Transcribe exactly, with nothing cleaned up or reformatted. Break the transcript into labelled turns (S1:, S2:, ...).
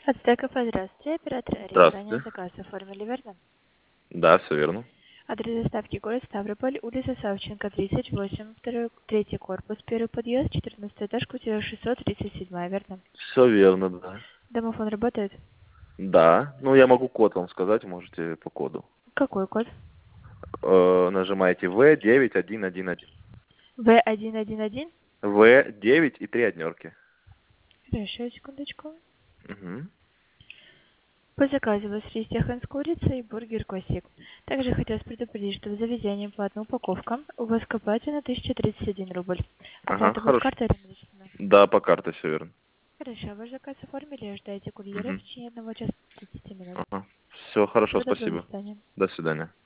S1: Ацтека, здравствуйте. Оператор Арина. Ранее
S2: Здравствуйте.
S1: заказ оформили, верно?
S2: Да, все верно.
S1: Адрес доставки город Ставрополь, улица Савченко, тридцать восемь, второй, третий корпус, первый подъезд, четырнадцатый этаж, квартира шестьсот тридцать семь, верно?
S2: Все верно, да.
S1: Домофон работает?
S2: Да. Ну, я могу код вам сказать, можете по коду.
S1: Какой код?
S2: Э, нажимаете В девять один один один.
S1: вэ один один один?
S2: В девять и три однерки.
S1: Хорошо, секундочку.
S2: Угу.
S1: По заказу у вас есть яхан с курицей и бургер классик. Также хотелось предупредить, что в заведении платная упаковка. У вас к оплате на тысяча тридцать один рубль.
S2: Ага,
S1: Оплата будет
S2: хорошо.
S1: картой или наличными?
S2: Да, по карте все верно.
S1: Хорошо, ваш заказ оформили, ждайте курьера в
S2: Угу.
S1: течение одного часа тридцати минут.
S2: Ага. Все хорошо,
S1: Всего доброго, до
S2: спасибо.
S1: свидания.
S2: До свидания.